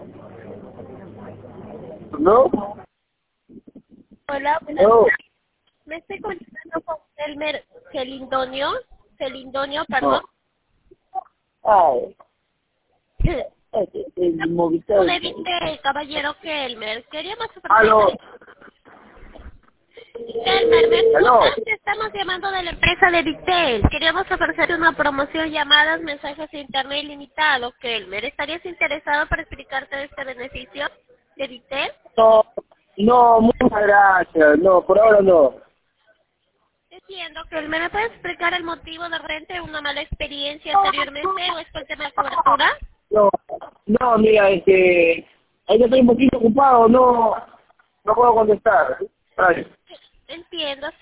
¿No? Hola, buenas No. tardes. Me estoy comunicando con Elmer Celindonio, No. perdón. Ay, el Movistar. Le dice, caballero Kelmer, queríamos Aló. ofrecer... Kelmer, ¿me Aló. escuchas? Te estamos llamando de la empresa de Vitel. Queríamos ofrecerte una promoción, llamadas, mensajes de internet ilimitado, Kelmer. ¿Estarías interesado para explicarte este beneficio de Vitel? No, no, muchas gracias. No, por ahora no. Entiendo, Kelmer. ¿Me puedes explicar el motivo de repente una mala experiencia anteriormente o es por el tema de cobertura? No, no, mira, ahí estoy un poquito ocupado, no puedo contestar. Ay. Entiendo.